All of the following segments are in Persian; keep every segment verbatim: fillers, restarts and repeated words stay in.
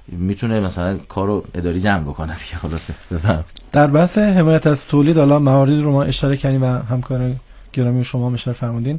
میتونه مثلا کارو اداری جمع بکنه دیگه. خلاصه بفهم. در بحث حمایت از تولید حالا مواردی رو ما اشاره کردیم و همکار گرامی شما هم اشاره فرمودین.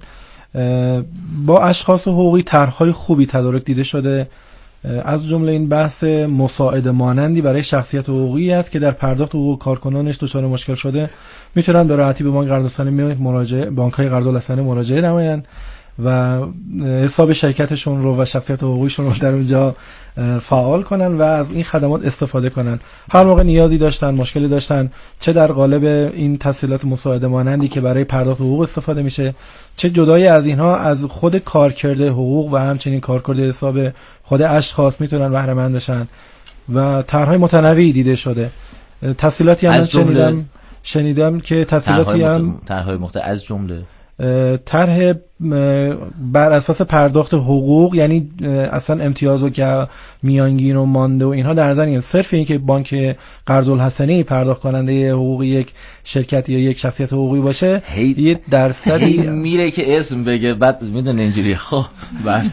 با اشخاص حقوقی طرح‌های خوبی تدارک دیده شده، از جمله این بحث مساعده مانندی برای شخصیت حقوقی است که در پرداخت حقوق کارکنانش دچار مشکل شده میتونن به راحتی به بانک قرض‌رسانی مراجعه بانک‌های قرض‌رسانی مراجعه نمایند و حساب شرکتشون رو و شخصیت حقوقیشون رو در اونجا فعال کنن و از این خدمات استفاده کنن. هر موقع نیازی داشتن، مشکلی داشتن، چه در قالب این تسهیلات مساعده مانندی که برای پرداخت حقوق استفاده میشه، چه جدای از اینها از خود کارکرده حقوق و همچنین کارکرده حساب خود اشخاص میتونن بهره مند بشن و طرح‌های متنوعی دیده شده. تسهیلاتی هم شنیدم شنیدم که تسهیلاتی هم طرح‌های مختلف از جمله طرح بر اساس پرداخت حقوق، یعنی اصلا امتیازو که میانگین و مانده و اینها در نظر نگرفته، صرف این که بانک قرض الحسنه پرداخت کننده حقوق یک شرکت یا یک شخصیت حقوقی باشه یه درصدی میره که اسم بگه بعد میدونه اینجوری. خب بله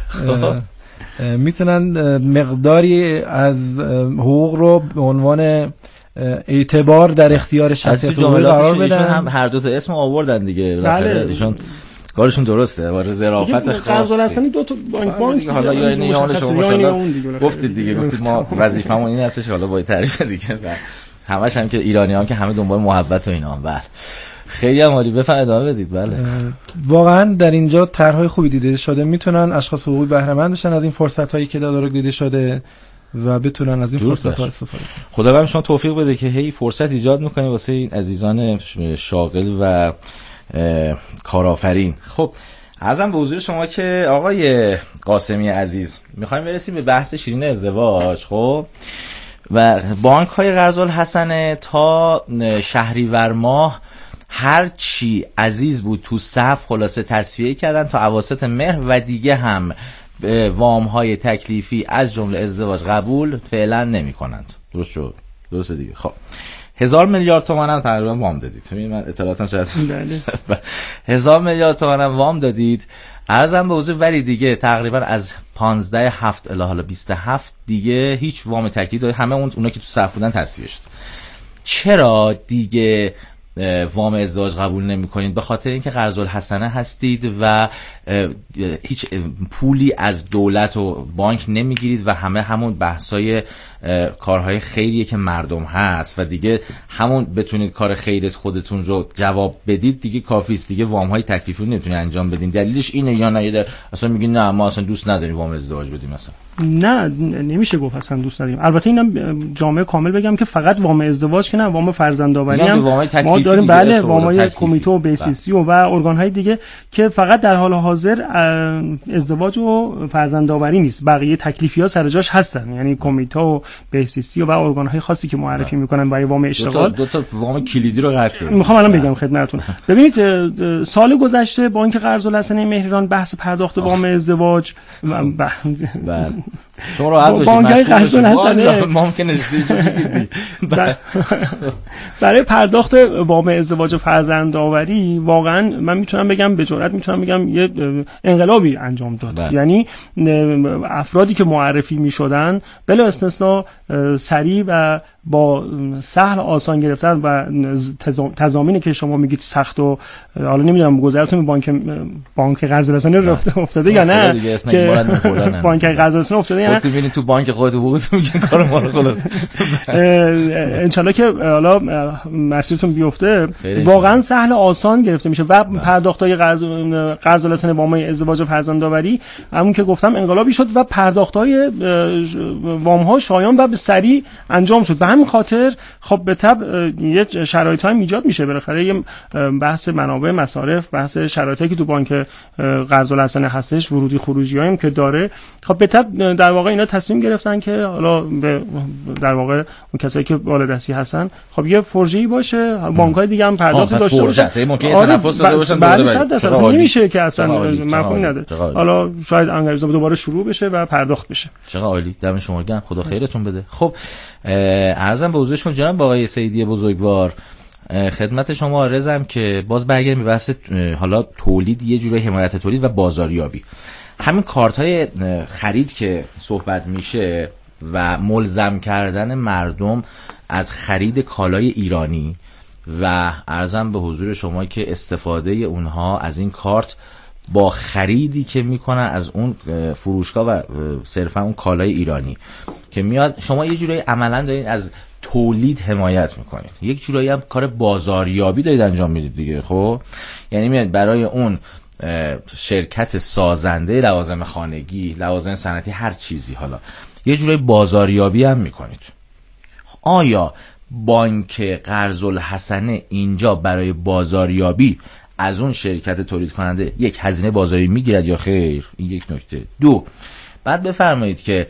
میتونن مقداری از حقوق رو به عنوان اعتبار در اختیار شخصیت حقوقی قرار بدن. هم هر دو تا اسم آوردن دیگه. بله. ایشون کارشون درسته و ظرافت خاصی. قرض الحسنی دو تا بانک بانک حالا یا این یا شما ماشاءالله گفتید دیگه، گفتید ما وظیفمون این هستش حالا با تعریف دیگه همش هم که ایرانیان که همه دنبال محبت و اینا. بله خیلی هم عالی، بفرمایید ادامه بدید. بله واقعا در اینجا طرح‌های خوبی دیده شده، میتونن اشخاص حقوقی بهره مند بشن از این فرصت‌هایی که تدارک دیده شده و بتونن از این فرصت‌ها استفاده کنن. خدا بهم شما توفیق بده که هی فرصت ایجاد می‌کنید واسه این عزیزان شاغل و کارآفرین. خب عرضم به حضور شما که آقای قاسمی عزیز می‌خوایم برسیم به بحث شیرین ازدواج. خب و بانک‌های قرض الحسنه تا شهریور ماه هر چی عزیز بود تو صف خلاصه تصفیه کردن تا اواسط مهر و دیگه هم وام های تکلیفی از جمله ازدواج قبول فعلا نمی کنند. درست شد؟ درست دیگه. خب هزار میلیارد تومان هم تقریبا وام دادید. من اطلاعاتم شاید هزار میلیارد تومان هم وام دادید. عرضم به حضور ولی دیگه تقریبا از پانزده هفت الی حالا بیست هفت دیگه هیچ وام تکلیفی همه اون اونا که تو صف بودن تصفیه شد. چرا دیگه وام ازدواج قبول نمی کنید؟ به خاطر اینکه قرض الحسنه هستید و هیچ پولی از دولت و بانک نمیگیرید و همه همون بحثای کارهای خیریه که مردم هست و دیگه همون بتونید کار خیرت خودتون رو جواب بدید دیگه کافیست. دیگه وام های تکلیفی نمیتونید انجام بدین. دلیلش اینه یا نه در اصلا میگین نه ما اصلا دوست نداریم وام ازدواج بدیم مثلا؟ نه نمیشه گفت اصلا دوست نداریم. البته اینم جامعه کامل بگم که فقط وام ازدواج که نه، وام فرزندآوری هم ما داریم. بله وامای کمیته و بی‌سی و ارگان های دیگه که فقط در حال حاضر ازدواج و فرزندآوری نیست، بقیه تکلیفی‌ها سر جاش هستن. یعنی کمیته و بی‌سی و ارگان های خاصی که معرفی میکنن برای وام اشتغال. دو تا وام کلیدی رو قطع کردن. میخوام الان بگم خدمتتون. ببینید سال گذشته بانک قرض الحسنه مهریران بحث پرداخت وام ازدواج بله شما راحت باشید. بانک قرض الحسنه ممکنه برای پرداخت وام ازدواج و فرزندآوری واقعا من میتونم بگم به جرئت میتونم بگم یه انقلابی انجام داد. بله. یعنی افرادی که معرفی میشدن بلا استثناء سریع و با سهل آسان گرفتن و تضامینی که شما میگید سخت و حالا نمیدونم گذرتون بانک بانک قرض الحسنه رفته افتاده یا نه که بانک قرض الحسنه افتاده یا نه ببینید تو بانک خودت حقوقتون میگن کار ما رو خلاص ان شاءالله که حالا مسیرتون بیفته واقعا سهل آسان گرفته میشه و پرداختای قرض قرض الحسنه وامای ازدواج و فرزندآوری همون که گفتم انقلابی شد و پرداختای وام ها شایان و به سریع انجام شد. به همین خاطر خب به طب یه شرایطی ایجاد میشه بالاخره یه بحث منابع مصارف، بحث شرایطی که تو بانک قرض الحسنه هستش، ورودی خروجی هایی که داره. خب به طب در واقع اینا تصمیم گرفتن که حالا به در واقع اون کسایی که بالادستی هستن خب یه فرجه‌ای باشه، بانک‌های دیگه هم پرداخت داشته باشن. ممکنه تنفس داده باشن بعد صد درصد نمیشه که اصلا مفهومی نداره. حالا شاید انگریزا دوباره شروع بشه و پرداخت بشه. چقدر عالی، دم شما گرم، خدا خیرتون بده. خب عرضم به حضورشون جناب آقای سیدی بزرگوار، خدمت شما عرضم که باز برگردیم به بحث حالا تولید، یه جوری حمایت تولید و بازاریابی. همین کارت های خرید که صحبت میشه و ملزم کردن مردم از خرید کالای ایرانی و عرضم به حضور شما که استفاده اونها از این کارت با خریدی که میکنن از اون فروشگاه و صرفا اون کالای ایرانی که میاد، شما یه جورایی عملا دارید از تولید حمایت میکنید، یک جورایی هم کار بازاریابی دارید انجام میدید دیگه. خب یعنی میاد برای اون شرکت سازنده لوازم خانگی، لوازم صنعتی، هر چیزی، حالا یه جورایی بازاریابی هم میکنید. آیا بانک قرض الحسنه اینجا برای بازاریابی از اون شرکت تولید کننده یک هزینه بازاری میگیرد یا خیر؟ این یک نکته. دو، بعد بفرمایید که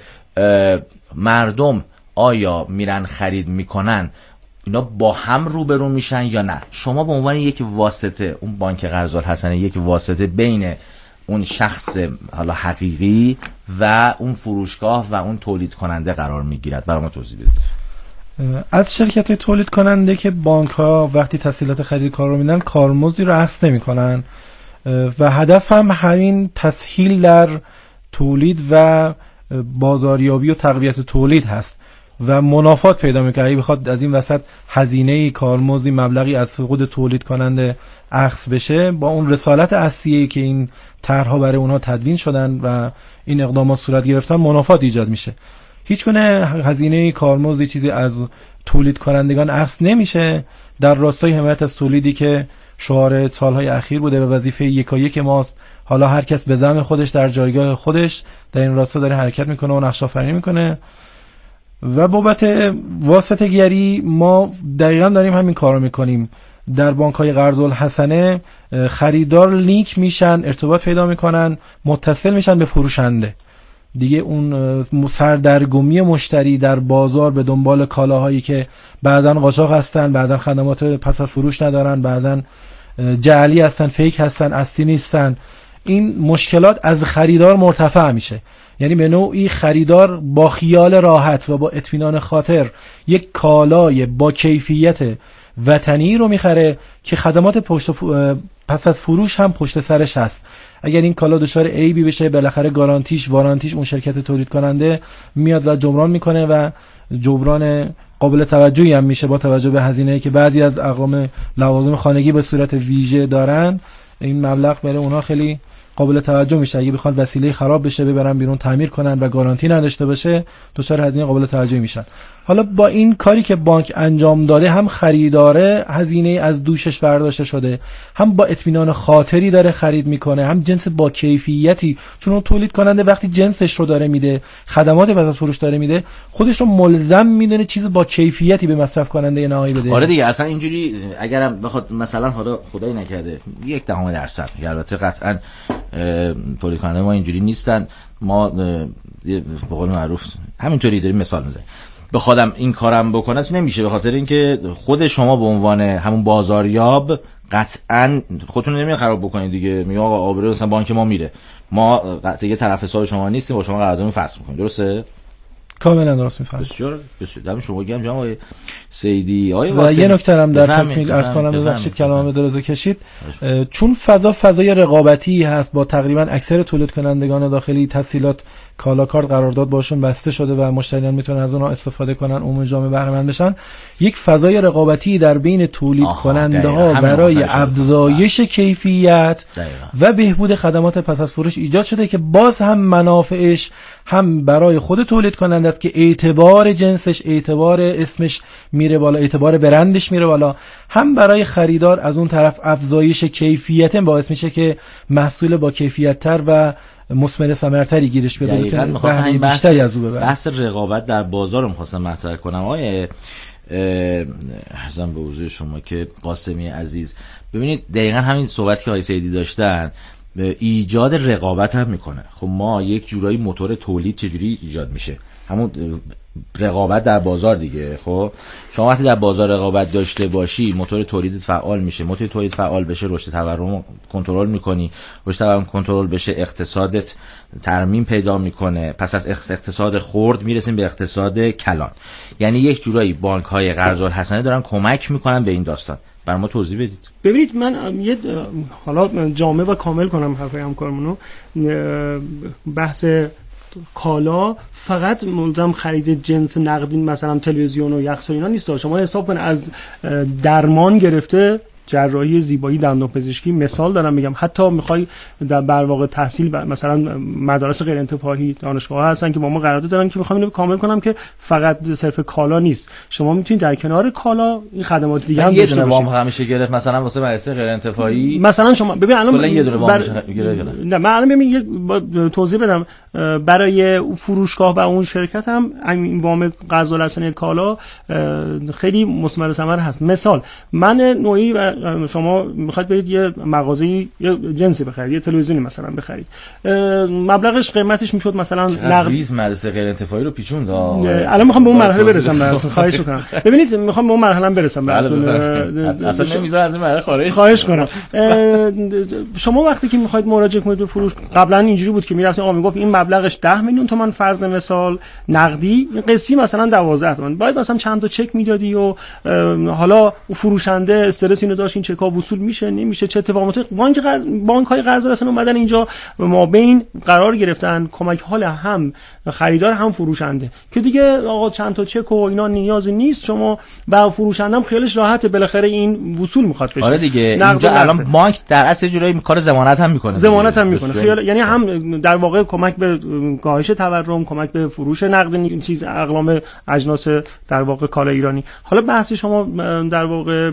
مردم آیا میرن خرید میکنن اینا با هم روبرو میشن یا نه؟ شما به عنوان یک واسطه، اون بانک قرض الحسنه یک واسطه بین اون شخص حالا حقیقی و اون فروشگاه و اون تولید کننده قرار میگیرد. برای ما توضیح بدید. از شرکت تولید کننده که بانک ها وقتی تسهیلات خرید کار رو میدن کارمزدی رو اخذ نمی کنن و هدف هم همین تسهیل در تولید و بازاریابی و تقویت تولید هست و منافات پیدا میکنه. اگه بخواد از این وسط هزینه کارمزدی مبلغی از خود تولید کننده اخذ بشه، با اون رسالت اصلیه که این طرح‌ها برای اونها تدوین شدن و این اقدامات صورت گرفتن، منافات ایجاد میشه. هیچ گونه هزینه کارمزدی چیزی از تولید کنندگان اخذ نمیشه در راستای حمایت از تولیدی که شعار سالهای اخیر بوده و وظیفه یکایک ماست. حالا هر کس به زعم خودش در جایگاه خودش در این راستا داره حرکت میکنه و نقش آفرینی میکنه و بابت واسطه‌گری ما دقیقاً داریم همین کارو میکنیم. در بانک‌های قرض الحسنه خریدار لینک میشن، ارتباط پیدا میکنن، متصل میشن به فروشنده. دیگه اون سردرگمی مشتری در بازار به دنبال کالاهایی که بعضن قاچاق هستن، بعضن خدمات پس از فروش ندارن، بعضن جعلی هستن، فیک هستن، اصلی نیستن، این مشکلات از خریدار مرتفع میشه. یعنی به نوعی خریدار با خیال راحت و با اطمینان خاطر یک کالای با کیفیت وطنی رو میخره که خدمات پشت پس از فروش هم پشت سرش هست. اگر این کالا دچار عیبی بشه، بالاخره گارانتیش وارانتیش اون شرکت تولید کننده میاد و جبران میکنه و جبران قابل توجهی هم میشه با توجه به هزینه‌ای که بعضی از اقوام لوازم خانگی به صورت ویژه دارن. این مبلغ برای اونها خیلی قابل توجه میشه. اگه بخواد وسیله خراب بشه ببرن بیرون تعمیر کنن و گارانتی نداشته باشه، دچار هزینه قابل توجهی میشن. حالا با این کاری که بانک انجام داده، هم خریداره هزینه از دوشش برداشته شده، هم با اطمینان خاطری داره خرید میکنه، هم جنس با کیفیتی، چون اون تولید کننده وقتی جنسش رو داره میده، خدمات پس از فروش داره میده، خودش رو ملزم میدونه چیز با کیفیتی به مصرف کننده نهایی بده. آره دیگه، اصلا اینجوری اگرم بخواد مثلا خدا خدای نکرده یک دهم درصد، البته قطعا تولید کننده ما اینجوری نیستن، ما به قول معروف همینطوری داریم مثال میزنیم، بخوادم این کارم بکنه نمیشه، به خاطر اینکه خود شما به عنوان همون بازاریاب قطعا خودتون نمیاد خراب بکنید دیگه. میگه آقا آبرو مثلا بانک ما میره، ما قطعا یه طرف حساب شما نیستیم، با شما قرارداد فصل میکنیم. درسته؟ کاملا درست میفهمید. بسیار بسیار دم شما گم جناب آقای سیدی. آقای و یه نکته هم در تکمیل عرض کنم، ببخشید کلامم درازه کشید، چون فضا فضای رقابتی هست با تقریبا اکثر تولید کنندگان داخلی، تسهیلات کالا کارت قرارداد باشون بسته شده و مشتریان میتونن از اونها استفاده کنن، عموم جامعه بهره مند بشن. یک فضای رقابتی در بین تولید کننده ها برای افزایش کیفیت دقیقا. و بهبود خدمات پس از فروش ایجاد شده که باز هم منافعش هم برای خود تولید کننده است که اعتبار جنسش، اعتبار اسمش میره بالا، اعتبار برندش میره بالا، هم برای خریدار از اون طرف افزایش کیفیت باعث میشه که محصول با کیفیت تر و مثمر ثمرتری گیرش بیاد. می‌خواستم این بحث از او ببرم. بحث رقابت در بازار رو می‌خواستم مطرح کنم. آقای ارزم به حضور شما که قاسمی عزیز، ببینید دقیقاً همین صحبتی که آقای سیدی داشتن ایجاد رقابت هم میکنه. خب ما یک جورایی موتور تولید چجوری ایجاد میشه؟ همون رقابت در بازار دیگه. خب شما وقتی در بازار رقابت داشته باشی، موتور تولیدت فعال میشه، موتور تولید فعال بشه، رشد تورم کنترل میکنی، رشد تورم کنترل بشه، اقتصادت ترمیم پیدا میکنه، پس از اقتصاد خرد میرسیم به اقتصاد کلان. یعنی یک جورایی بانک های قرض الحسنه دارن کمک میکنن به این داستان. برای ما توضیح بدید. ببینید من یه حالا جامع و کامل کنم حرفای همکارمونو، بحث کالا فقط ملزم خرید جنس نقدی مثلا تلویزیون و یخ و اینا نیست. شما حساب کن از درمان گرفته جراحی زیبایی دندان پزشکی مثال دارم میگم، حتی میخوای در بر واقع تحصیل مثلا مدارس غیر انتفاعی دانشگاه هستن که با ما قرارداد دارن که میخوام اینو کامل کنم که فقط صرف کالا نیست، شما میتونید در کنار کالا این خدمات دیگه هم داشته باشید. یه دونه وام همیشه گرفت مثلا واسه مدرسه غیر انتفاعی، مثلا شما ببین الان یه دونه وام گرفت. نه من الان ببین یه توضیح بدم برای فروشگاه و اون شرکت هم این وام قرض الحسنه کالا خیلی مثمر ثمر هست. مثال من نوعی شما میخواید برید یه مغازه‌ای یه جنسی بخرید، یه تلویزیونی مثلا بخرید، مبلغش قیمتش میشد مثلا نقد ریز مدرسه غیر انتفاعی رو پیچوند. الان میخوام به اون مرحله برسم براتون، خواهش میکنم. ببینید میخوام به اون مرحله برسم براتون، اصلا نمیذارم از این مرحله خارج. خواهش کنم. شما وقتی که میخواید مراجعه کنید به فروش، قبلا اینجوری بود که میرفتید آقا میگفت این مبلغش ده میلیون تومان فرض مثال نقدی، این قسطی مثلا دوازده تومن، باید مثلا چند تا چک میدادی و حالا فروشنده استرس اینو داشت این چکا وصول میشه نمیشه چه اتفاقاتی. بانک قرض بانک های قرض رسن اومدن اینجا ما بین قرار گرفتن کمک حال هم خریدار هم فروشنده که دیگه آقا چند تا چک و اینا نیازی نیست، شما با فروشنده هم خیالش راحته، بالاخره این وصول میخواد بشه. آره دیگه اینجا الان بانک در اصل جورایی کار ضمانت هم میکنه ضمانت هم میکنه خیال، یعنی هم در واقع کمک به کاهش تورم، کمک به فروش نقدی چیز اقلام اجناس در واقع کالا ایرانی. حالا بحث شما در واقع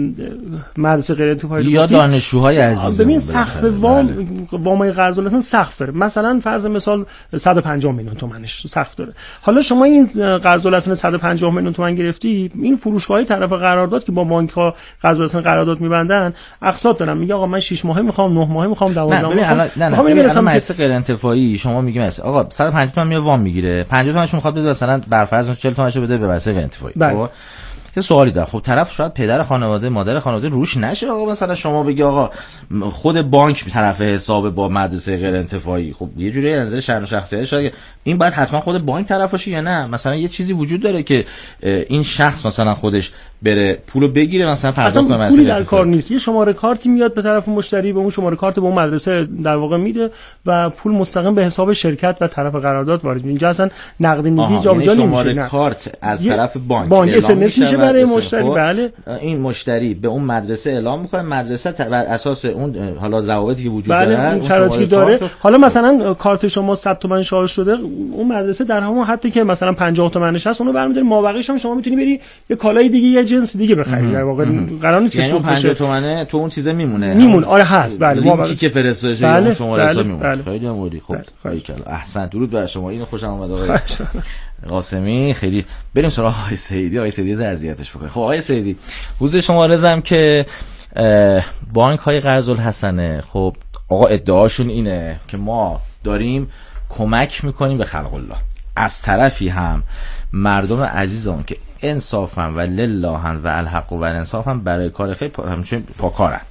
مدرسه غیر انتفاعی یا دانشجوهای عزیز ببین سقف وام وام قرض الحسن سقف داره، مثلا فرض مثال صد و پنجاه میلیون تومانش سقف داره. حالا شما این قرض الحسن صد و پنجاه میلیون تومان گرفتی، این فروشگاهی طرف قرارداد که با بانک ها قرض الحسن قرارداد میبندن اقساط دارن، میگه آقا من شش ماهه میخوام، نه ماهه میخوام، دوازده ماهه میخوام. نه نه نه مثلا مدرسه غیر انتفاعی شما میگی مثلا آقا صد و پنجاه تومن میاد وام میگیره، پنجاه تومنش میخواد بده مثلا بر فرض چهل تومنشو بده به مدرسه غیر انتفاعی. خب یه سوالی دارم، خب طرف شاید پدر خانواده مادر خانواده روش نشه آقا مثلا شما بگی آقا خود بانک طرف حساب با مدرسه غیر انتفاعی، خب یه جوری از نظر شأن و شخصیت شاید این باید حتما خود بانک طرف باشه یا نه مثلا یه چیزی وجود داره که این شخص مثلا خودش بره پولو بگیره مثلا پرداخت کنه، مثلا پولی در کار نیست، یه شماره کارتی میاد به طرف مشتری، به اون شماره کارت به اون مدرسه در واقع میده و پول مستقیم به حساب شرکت و طرف قرارداد وارد میشه. اینجا اصلا نقدینگی جابجا نمیشه، شماره کارت از طرف بانک بانک اس ام اس میشه برای مشتری. بله این مشتری به اون مدرسه اعلام میکنه، مدرسه بر اساس اون حالا ضوابطی که وجود بله داره اون شرایطی داره، حالا مثلا کارت شما صد تومن شارژ شده، اون مدرسه در همون حتی که مثلا پنجاه تومنش هست اونو برمی‌داره، مابقیش هم شما میتونی بری یه کالای دیگه یه جنس دیگه بخری، در واقع قرار نیست که یعنی پنجاه تومنه تو اون چیزا میمونه میمونه. آره هست بله مابقی که فرستاده شده بله. اون شماره بله. حساب میمونه. بله. خیلی عالی. خب خیلی احسن، درود بر شما، اینو خوشم اومد آقای قاسمی. خیلی بریم سراغ آقای سیدی. آقای سیدی از اذیتش بکنه. خب آقای سیدی حضور شما رضام که بانک های قرض الحسنه خب آقا ادعاشون اینه که ما داریم کمک میکنیم به خلق الله، از طرفی هم مردم عزیزان که انصافا و لله و الحق و الانصافا برای کار خیر همچنین پاکارن.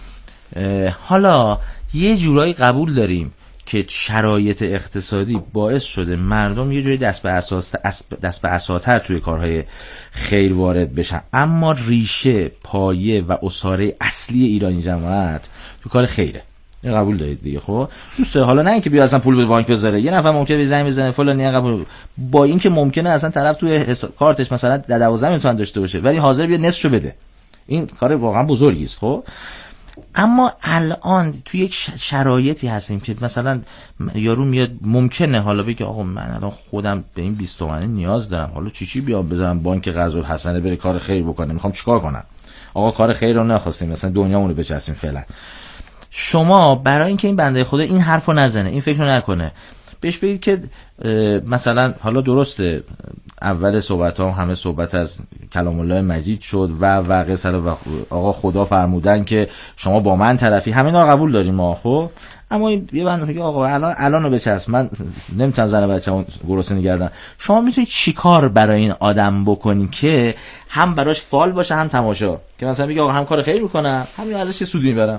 حالا یه جورایی قبول داریم که شرایط اقتصادی باعث شده مردم یه جوری دست به اساس دست به اساتر توی کارهای خیر وارد بشن، اما ریشه پایه و اساره اصلی ایرانی جماعت تو کار خیره. این قبول دارید دیگه؟ خب دوسته حالا نه اینکه بیا اصلا پول به بانک بذاره، یه نفر ممکنه به زنگ بزنه فلانی قبول، با اینکه ممکنه اصلا طرف توی حساب کارتش مثلا دوازده میلیون داشته باشه ولی حاضر بیا نصفشو بده، این کار واقعا بزرگی است. خب اما الان توی یک شرایطی هستیم که مثلا یارو میاد ممکنه حالا بگه آقا من الان خودم به این بیست تومانی نیاز دارم، حالا چی چی بیام بذارم بانک قرض الحسنه بره کار خیر بکنه، میخوام چیکار کنم؟ آقا کار خیر رو نخواستیم مثلا دنیامونو بچسبیم فعلا. شما برای اینکه این بنده خدا این حرفو نزنه، این فکرو نکنه، بهش بگید که مثلا حالا درسته اول صحبت ها همه صحبت از کلام الله مجید شد و و قصه و آقا خدا فرمودن که شما با من طرفی، همینا قبول داریم ما. خب اما این یه بنده میگه آقا الان الانو بچسب، من نمیتونم زن بچه‌مو گرسنه نگردم. شما میتونید چیکار برای این آدم بکنی که هم براش فال باشه هم تماشا، که مثلا میگه آقا هم کار خیر میکنم همین ازش یه سودی میبرم.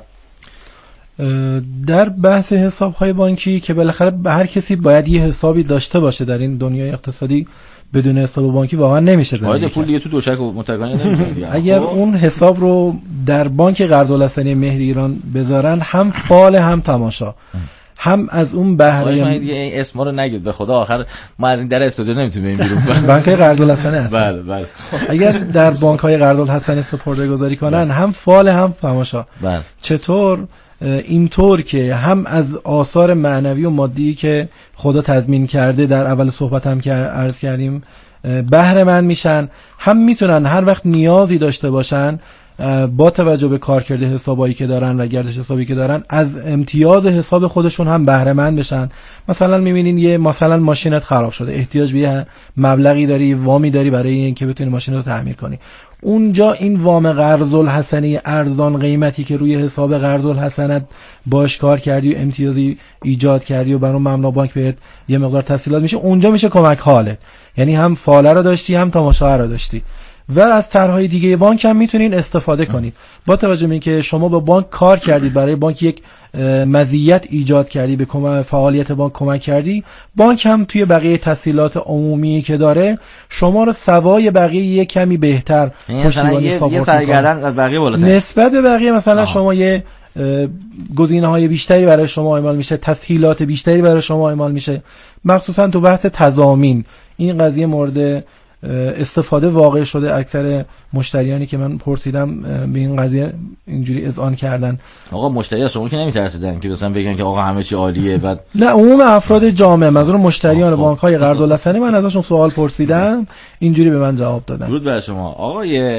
در بحث حساب‌های بانکی که بالاخره هر کسی باید یه حسابی داشته باشه در این دنیای اقتصادی، بدون حساب بانکی واقعا نمیشه زندگی. آره پول دیگه تو دوشک و متکانه نمیشه. اگر اون حساب رو در بانک قرض الحسنه مهر ایران بذارن، هم فال هم تماشا، هم از اون بهره. ما دیگه این اسما رو نگید به خدا، آخر ما از این در استودیو نمیتونیم بریم بیرون. بانک قرض الحسنه هست. بله بله. اگر در بانک های قرض الحسنه سپرده گذاری کنن، هم فال هم تماشا. بله. چطور؟ اینطور که هم از آثار معنوی و مادی که خدا تضمین کرده در اول صحبت هم که عرض کردیم بهره مند میشن، هم میتونن هر وقت نیازی داشته باشن با توجه به کارکرد حسابایی که دارن و گردش حسابی که دارن از امتیاز حساب خودشون هم بهره مند بشن. مثلا میبینین یه مثلا ماشینت خراب شده، احتیاج به یه مبلغی داری، وامی داری برای اینکه بتونی ماشین رو تعمیر کنی. اونجا این وام قرض الحسنه ارزان قیمتی که روی حساب قرض الحسنت باش کار کردی و امتیازی ایجاد کردی و برای مملو بانک بهت یه مقدار تسهیلات میشه، اونجا میشه کمک حالت. یعنی هم فاله رو داشتی هم تماشا رو داشتی. و از طرح‌های دیگه بانک هم میتونین استفاده کنید. با توجه به اینکه شما با بانک کار کردید، برای بانک یک مزیت ایجاد کردی، به فعالیت بانک کمک کردی، بانک هم توی بقیه تسهیلات عمومی که داره شما رو سوای بقیه یک کمی بهتر پشتیبانی ساپورت می‌کنه. یه سرگردن از بقیه بالاتر نسبت به بقیه. مثلا آه. شما یه گزینه‌های بیشتری برای شما اعمال میشه، تسهیلات بیشتری برای شما اعمال میشه، مخصوصا تو بحث تضامین. این قضیه مورد استفاده واقع شده. اکثر مشتریانی که من پرسیدم به این قضیه اینجوری اذعان کردن. آقا مشتری از شما که نمیترسیدن که مثلا بگن که آقا همه چی عالیه؟ بعد نه، عموم افراد جامعه، منظور مشتریان بانک‌های قرض الحسنه، من ازشون سوال پرسیدم، اینجوری به من جواب دادن. درود بر شما آقای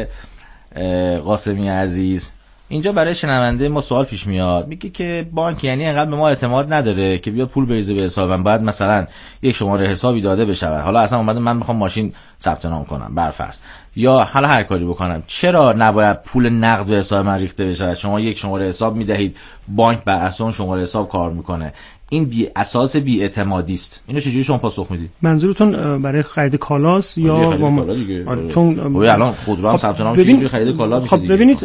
قاسمی عزیز. اینجا برای شنونده ما سوال پیش میاد، میگه که بانک یعنی انقدر به ما اعتماد نداره که بیاد پول بریزه به حسابم، بعد مثلا یک شماره حسابی داده بشه، حالا اصلا اومدم من میخوام ماشین ثبت نام کنم برفرض، یا حالا هر کاری بکنم، چرا نباید پول نقد به حساب من ریخته بشه؟ شما یک شماره حساب میدهید، بانک بر اساس اون شماره حساب کار میکنه، این بی اساس بی اعتمادی است. اینو چجوری شما پاسخ میدید؟ منظورتون برای خرید کالاست یا کالا دیگه؟ آره. چون الان خودرو هم ثبت نام چجوری خرید کالا میشه؟ خب ببینید،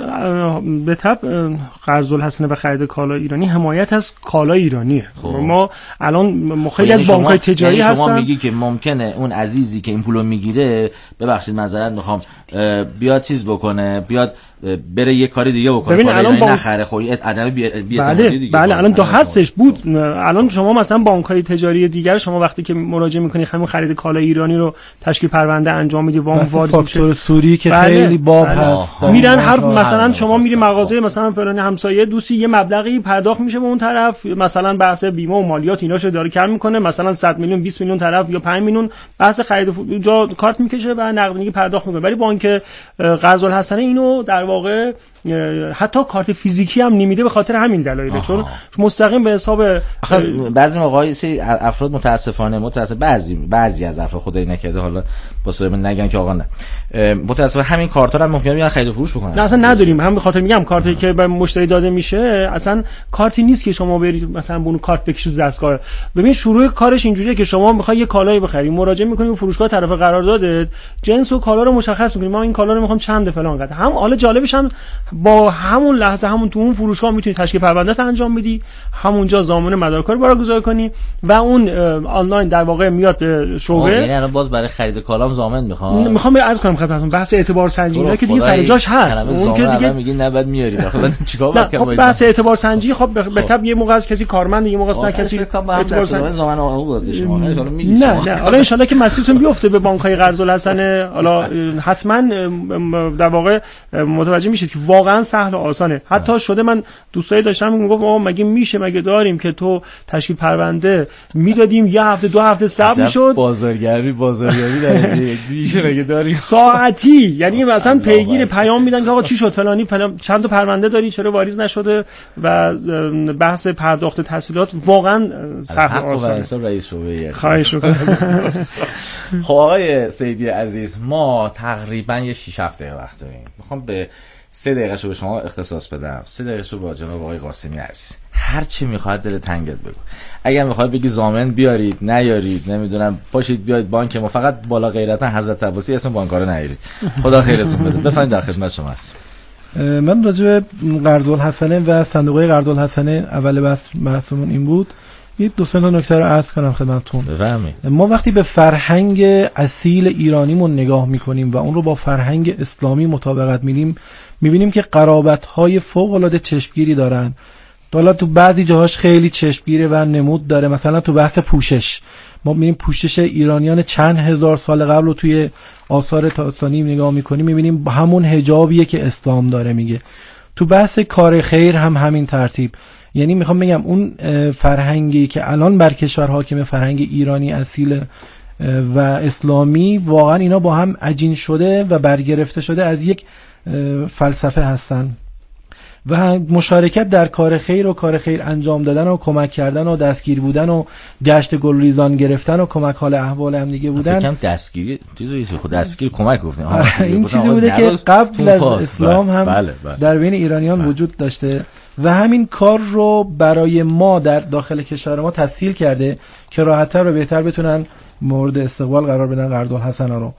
به طبع قرض الحسنه و خرید کالا ایرانی حمایت از کالا ایرانیه. خب. ما الان خیلی از بانک‌های تجاری یعنی هستن. شما میگی که ممکنه اون عزیزی که این پولو میگیره، ببخشید معذرت میخوام، بیاد چیز بکنه، بیاد بره یه کاری دیگه بکنه، ببین الان بانک... نخره، خب عدم بی بله دیگه. بله الان دو هستش بود. الان شما مثلا بانک‌های تجاری دیگر، شما وقتی که مراجعه می‌کنی همین خرید کالا ایرانی رو تشکیل پرونده انجام میدی، وام واریز میشه، فاکتور سوری که بله. خیلی باب بله. هست، میرن حرف مثلا شما میری مغازه مثلا فلان همسایه دوستی یه مبلغی پرداخت میشه به اون طرف، مثلا بحث بیمه و مالیات ایناشو داره کم میکنه، مثلا صد میلیون بیست میلیون طرف یا پنج میلیون بحث خرید جا کارت میکشه و نقدینگی پرداخت میکنه. ولی بانک قرض الحسنه اینو در واقع حتی کارت فیزیکی هم نمیده به خاطر همین دلایل، چون مستقیم به حساب. بعضی موقع افراد متاسفانه متاسف بعضی بعضی از افراد خدای نکرده، حالا واسه من نگن که آقا نه، متاسفانه همین کارت ها هم ممکنه بیان خرید و فروش بکنن. نه اصلا نداریم، هم به خاطر میگم کارتی که به مشتری داده میشه اصلا کارتی نیست که شما برید مثلا به اون کارت بکشید دستگاه. ببین شروع کارش اینجوریه که شما میخوای یه کالایی بخری، مراجعه میکنی به فروشگاه طرف قراردادت، جنس و کالا رو مشخص میکنی، ما این کالا رو میخوام چند فلان قد. هم حالا جالبش هم با همون لحظه همون تو اون فروشگاه میتونی تشکیل پرونده انجام بدی، همونجا ضامن مدارکاری برگزار کنی و اون آنلاین در واقع میاد به شعبه. یعنی الان باز برای خرید کالام ضامن میخوام میخوام عرض کنم خدمتتون بحث اعتبار سنجی اینا که دیگه سر جاش هست. اون که دیگه میگین نه بعد میاری داخل چیکار باید کنم؟ بحث اعتبار سنجی خب به طب یه موقع از کسی کارمند، یه موقع از نه کسی اعتبار سنجی ضامن آقا بود شما. نه نه حالا ان شاءالله که مسیرتون بیفته به بانک‌های قرض الحسنه، حالا حتما در واقع متوجه میشید که واقعا سهل و آسانه. حتی شده من دوستایی داشتم میگفت آقا مگه میشه، مگه داریم که تو تشکیل پرونده میدادیم یه هفته دو هفته صبر میشد، بازارگرمی بازارگرمی درجه میشه مگه داریم ساعتی، یعنی مثلا پیگیر پیام میدن که آقا چی شد فلانی فلان چند تا پرونده داری چرا واریز نشده و بحث پرداخت تسهیلات واقعا سهل و آسانه. رئیس شعبه خواهش می‌کنم. خب آقای سیدی عزیز، ما تقریبا یه شش هفت دقیقه وقت داریم، میخوام به سه دقیقه شو به شما اختصاص بدم، سه دقیقه شو با جناب آقای قاسمی عزیز. هر چی میخواد دل تنگت بگو. اگر میخواد بگی ضامن بیارید نیارید، نمیدونم پاشید بیاید بانک ما، فقط بالا غیرتا حضرت عباسی اسم بانک رو نیارید. خدا خیرتون بده. بفرمایید در خدمت شما هستم. من راجع به قرض الحسنه و صندوق قرض الحسنه اول بحث بحثمون این بود. یه دو سه تا نکته رو عرض کنم خدمتتون. بفرمایید. ما وقتی به فرهنگ اصیل ایرانیمون نگاه میکنیم و اون رو با فرهنگ اسلامی مطابقت میدیم، میبینیم که قرابت‌های فوق‌العاده چشمگیری دارن. حالا تو بعضی جاهاش خیلی چشمگیره و نمود داره. مثلا تو بحث پوشش ما می‌بینیم پوشش ایرانیان چند هزار سال قبل رو توی آثار تاستانی نگاه می‌کنیم، می‌بینیم همون حجابیه که اسلام داره میگه. تو بحث کار خیر هم همین ترتیب. یعنی میخوام بگم اون فرهنگی که الان بر کشور حاکم، فرهنگ ایرانی اصیل و اسلامی، واقعا اینا با هم عجین شده و برگرفته شده از یک فلسفه هستن و مشارکت در کار خیر و کار خیر انجام دادن و کمک کردن و دستگیر بودن و گشت گلریزان گرفتن و کمک حال احوال هم دیگه بودن. فکرم دستگیری چیزی خود دستگیر کمک گفتین. این چیزی بوده که قبل از اسلام هم بله بله. در بین ایرانیان بله. وجود داشته و همین کار رو برای ما در داخل کشور ما تسهیل کرده که راحت‌تر و بهتر بتونن مورد استقبال قرار بدن قرض‌الحسنه رو.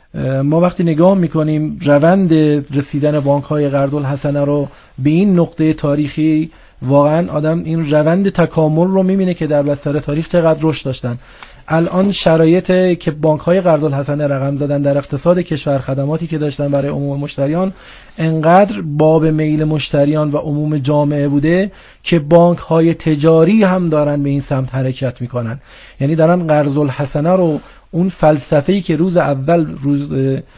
ما وقتی نگاه میکنیم روند رسیدن بانک‌های قرض‌الحسنه رو به این نقطه تاریخی، واقعا آدم این روند تکامل رو میبینه که در بستر تاریخ چقدر رشد داشتن. الان شرایط که بانک‌های قرض‌الحسنه رقم زدن در اقتصاد کشور، خدماتی که داشتن برای عموم مشتریان، انقدر باب میل مشتریان و عموم جامعه بوده که بانک‌های تجاری هم دارن به این سمت حرکت میکنن. یعنی دارن قرض‌الحسنه رو، اون فلسفه‌ای که روز اول روز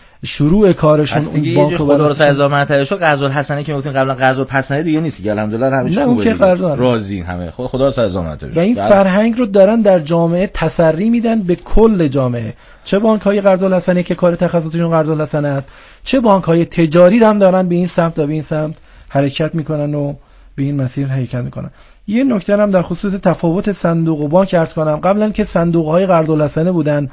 شروع کارشون اون بانک رو خدا رو سه هزار مرتبه شو قرض‌الحسنه که گفتیم قبلا قرض‌الحسنه دیگه نیست که الحمدلله همه چی خوبه، راضی همه خدا رو سه هزار مرتبه و این بله. فرهنگ رو دارن در جامعه تسری میدن به کل جامعه، چه بانک‌های قرض‌الحسنه که کار تخصصیشون قرض‌الحسنه است، چه بانک‌های تجاری هم دارن به این سمت و به این سمت حرکت میکنن و به این مسیر حرکت میکنن. یه نکته هم در خصوص تفاوت صندوق و بانک عرض کنم. قبلا که صندوق‌های قرض‌الحسنه بودن،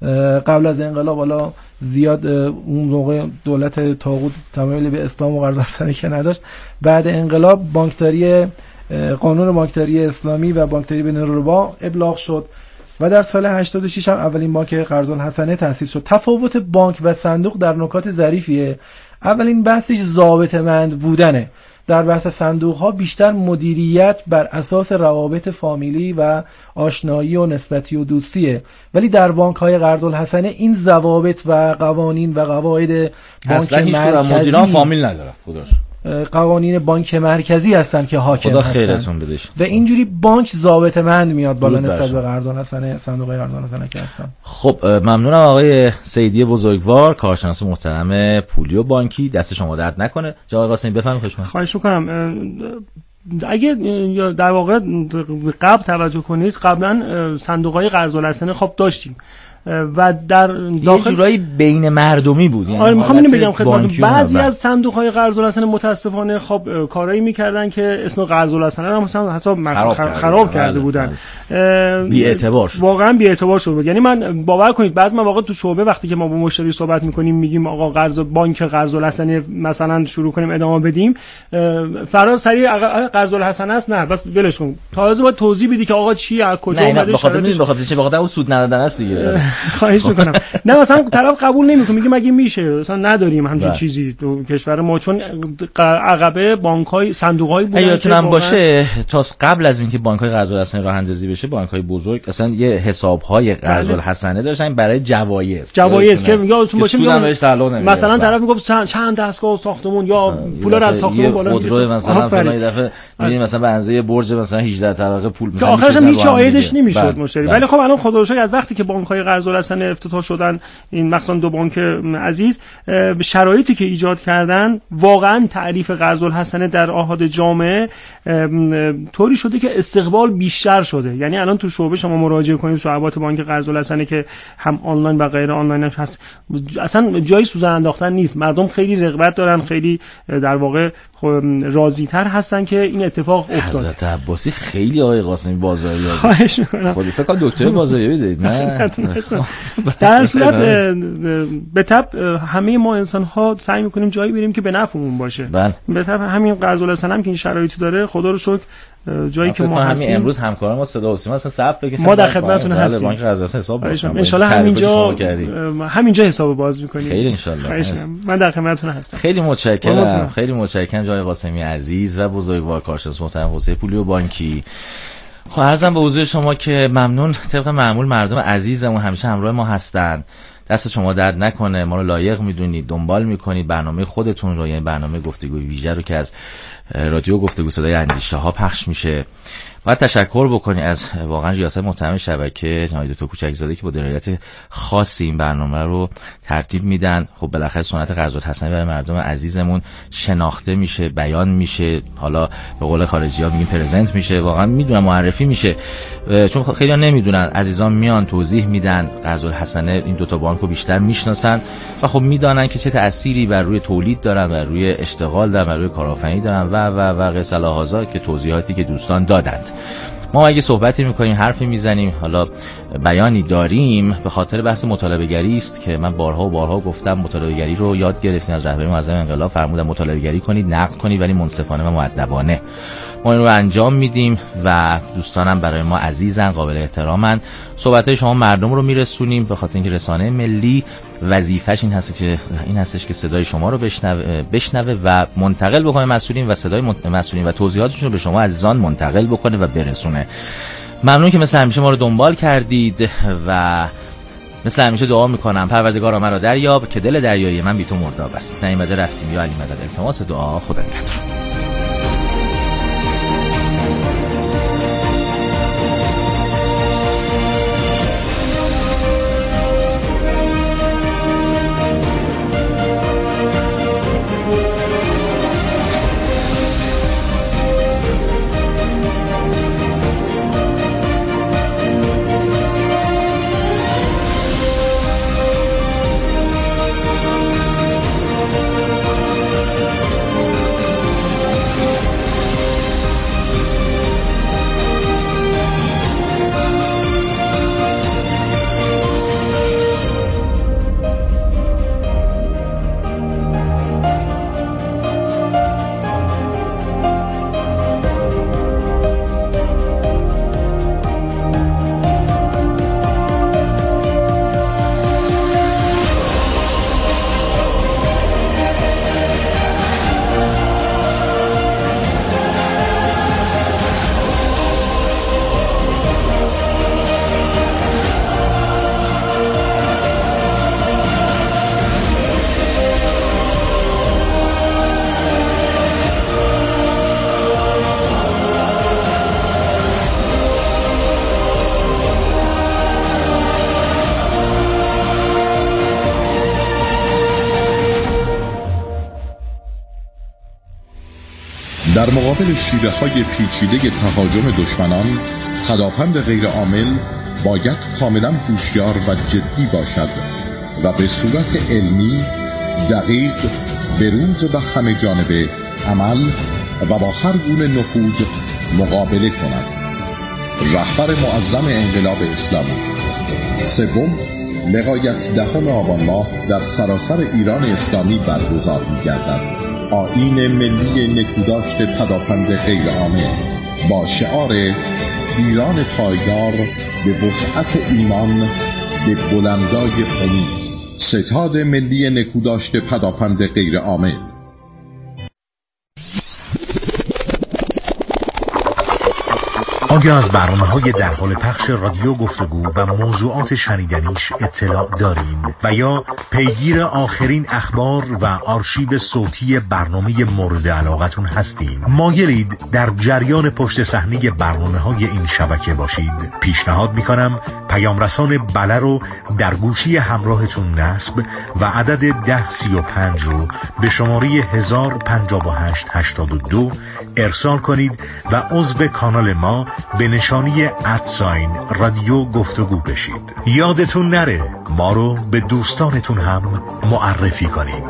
قبل از انقلاب، حالا زیاد اون موقع دولت طاغوت تمایل به اسلام و قرض‌الحسنه که نداشت، بعد انقلاب بانکداری، قانون بانکداری اسلامی و بانکداری بدون ربا ابلاغ شد و در سال هشتاد و شش هم اولین بانک قرض‌الحسنه تأسیس شد. تفاوت بانک و صندوق در نکات ظریفیه. اولین بحثش ضابطه‌مند بودنه. در بحث صندوق ها بیشتر مدیریت بر اساس روابط فامیلی و آشنایی و نسبتی و دوستیه، ولی در بانک های قرض‌الحسنه این ضوابط و قوانین و قواعد بانک مرکزی، مدیران فامیل ندارن، خداش قوانین بانک مرکزی هستن که حاکم خدا هستن. خیرتون بدش. و اینجوری بانک ضابطه‌مند میاد بالا نسبت به قرض‌الحسنه، صندوق قرض‌الحسنه که هستن. خب ممنونم آقای سیدی بزرگوار، کارشناس محترم پولی و بانکی. دست شما درد نکنه. جناب قاسمی بفرمایید. خوشم خواهش می‌کنم. اگه در واقع قبل توجه کنید، قبلا صندوق‌های قرض‌الحسنه خب داشتیم و در داخل یه جورایی بین مردمی بود. یعنی آره میخوام اینو بگم خدمت، بعضی از صندوق‌های قرض‌الحسنه متاسفانه خب کارایی میکردن که اسم قرض‌الحسنه رو مثلا حتی خراب, خراب, خراب کرده بودن، بی اعتبار شد، واقعا بی اعتبار شد. یعنی من باور کنید بعضی مواقع تو شعبه وقتی که ما با مشتری صحبت میکنیم میگیم آقا قرض بانک قرض‌الحسنه مثلا شروع کنیم ادامه بدیم، فرار سریع قرض‌الحسنه است، نه بس ولش کن، تازه باید توضیح بدی که آقا چی از کجا اومده، به خاطر به خاطر چه به خاطر اون سود ندادن است دیگه. خواهش میکنم. نه مثلا طرف قبول نمیکنه، میگه مگه میشه مثلا نداریم همچین چیزی تو کشور ما، چون عقبه بانک‌های صندوق‌های بودن. یادتونم باشه تا قبل از اینکه بانک‌های قرض‌الحسنه راه اندازی بشه، بانک‌های بزرگ اصلا یه حساب‌های قرض‌الحسنه داشتن برای جوایز. جوایز که یادتون باشه مثلا طرف میگفت چند دستگاه ساختمون یا پولا رو از ساختمون بالا خودرو مثلا فلان دفعه می‌بینیم مثلا به اندازه برج مثلا هجده طبقه پول مثلا آخرش هم هیچ عایدش نمیشد مشتری. ولی خب الان خدا رو شکر از وقتی که بانک‌های قرض‌الحسنه افتتاح شدن، این مثلا دو بانک عزیز، شرایطی که ایجاد کردن واقعا تعریف قرض‌الحسنه در آحاد جامعه طوری شده که استقبال بیشتر شده. یعنی الان تو شعبه شما مراجعه کنید شعبات بانک قرض‌الحسنه که هم آنلاین و غیر آنلاین هست، اصلا جای سوزن انداختن نیست. مردم خیلی رغبت دارن، خیلی در واقع راضی تر هستن که این اتفاق افتاد. حضرت عباسی خیلی آقای قاسمی بازاریابی. خواهش می‌کنم. خودی فکر کنم دکتر بازاریابی دارید نه؟ در صورت به طب همه ما انسان‌ها سعی می‌کنیم جایی بریم که به نفعمون باشه. به طب همین قرض‌الحسنه هم که این شرایطی داره، خدا رو شکر جایی که ما همین امروز همکاران ما صدا و سیما اصلا صف بکشن، ما در خدمتتون هستیم. بانک قرض‌الحسنه حساب باز ان شاء الله همینجا همینجا حساب باز می‌کنیم. خیلی ان شاء الله. من در خدمتتون هستم. خیلی متشکرم. خیلی متشکرم جناب قاسمی عزیز و بزرگوار، کارشناس محترم حوزه پولی و بانکی. خب عرضم به حضور شما که ممنون، طبق معمول مردم عزیزمون همیشه همراه ما هستن. دست شما درد نکنه، ما رو لایق میدونید، دنبال میکنید برنامه خودتون رو، یعنی برنامه گفتگو ویژه رو که از رادیو گفتگو صدای اندیشه ها پخش میشه. باید تشکر بکنی از واقعا ریاست محترم شبکه جناب دکتر کوچکزاده که با درایت خاصی این برنامه رو ترتیب میدن. خب بالاخره سنت قرض‌الحسنی برای مردم عزیزمون شناخته میشه، بیان میشه، حالا به قول خارجی‌ها میگیم پرزنت میشه، واقعا میدونن، معرفی میشه، چون خیلی‌ها نمیدونن. عزیزان میان توضیح میدن، قرض‌الحسنه این دو تا بانک رو بیشتر میشناسن و خب میدونن که چه تأثیری بر روی تولید دارن، بر روی اشتغال دارن، بر روی کارآفرینی دارن و و و غیر الهازا که توضیحاتی که دوستان دادند. ما اگه صحبتی میکنیم، حرفی میزنیم، حالا بیانی داریم، به خاطر بحث مطالبه گری است که من بارها و بارها گفتم مطالبه گری رو یاد گرفتیم از رهبری معظم انقلاب، فرمودن مطالبه گری کنید، نقد کنید، ولی منصفانه و مؤدبانه. ما این رو انجام میدیم و دوستانم برای ما عزیزن، قابل احترامن. صحبت‌های شما مردم رو میرسونیم، به خاطر اینکه رسانه ملی وظیفش این هست که این هستش که صدای شما رو بشنوه بشنوه و منتقل بکنه مسئولین و صدای مسئولین و توضیحاتشون رو به شما عزیزان منتقل بکنه و برسونه. ممنون که مثل همیشه ما رو دنبال کردید و مثل همیشه دعا میکنم پروردگارا مرا دریاب که دل دریایی من بی تو مرداب است. نیامده رفتیم یا علی مدد. التماس دعا. خدا نگهدار. در مقابل شیوه‌های پیچیده تهاجم دشمنان، پدافند غیرعامل باید کاملا هوشیار و جدی باشد و به صورت علمی، دقیق، بروز و همه جانبه عمل و با هر گونه نفوذ مقابله کند. رهبر معظم انقلاب اسلامی. سوم، لقایت دهم آبان ماه در سراسر ایران اسلامی برگزار می‌گردد. آیین ملی نکوداشت پدافند غیرعامل با شعار ایران پایدار به وسعت ایمان به بلندای امید. ستاد ملی نکوداشت پدافند غیرعامل. آیا از برنامه‌های در حال پخش رادیو گفتگو و موضوعات شنیدنیش اطلاع دارین و یا پیگیر آخرین اخبار و آرشیو صوتی برنامه مورد علاقتون هستین؟ مایلید در جریان پشت صحنه برنامه‌های این شبکه باشید؟ پیشنهاد می‌کنم پیام رسان بله رو در گوشی همراهتون نصب و عدد ده سی و پنج رو به شماره هزار و پنجاه و هشت هشتاد و دو ارسال کنید و عضو کانال ما به نشانی ادساین رادیو گفتگو بشید. یادتون نره ما رو به دوستانتون هم معرفی کنید.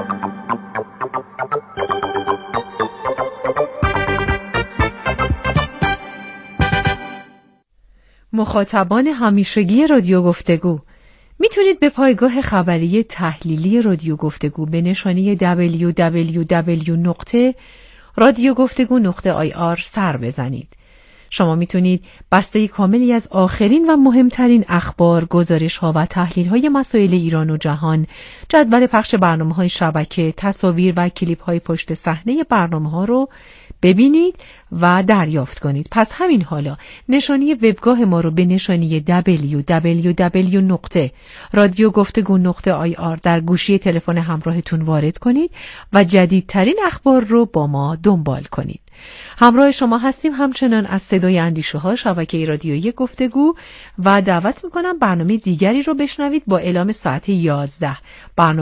مخاطبان همیشگی رادیو گفتگو، میتونید به پایگاه خبری تحلیلی رادیو گفتگو به نشانی دبلیو دبلیو دبلیو دات رادیو گفتگو دات آی آر سر بزنید. شما میتونید بسته کاملی از آخرین و مهمترین اخبار، گزارش‌ها و تحلیل‌های مسائل ایران و جهان، جدول پخش برنامه‌های شبکه، تصاویر و کلیپ‌های پشت صحنه برنامه‌ها رو ببینید و دریافت کنید. پس همین حالا نشانی وبگاه ما رو به نشانی دبلیو دبلیو دبلیو نقطه رادیو گفتگو نقطه آی آر در گوشی تلفن همراهتون وارد کنید و جدیدترین اخبار رو با ما دنبال کنید. همراه شما هستیم همچنان از صدای اندیشه ها شبکه رادیویی گفتگو و دعوت میکنم برنامه دیگری رو بشنوید با اعلام ساعت یازده. برنامه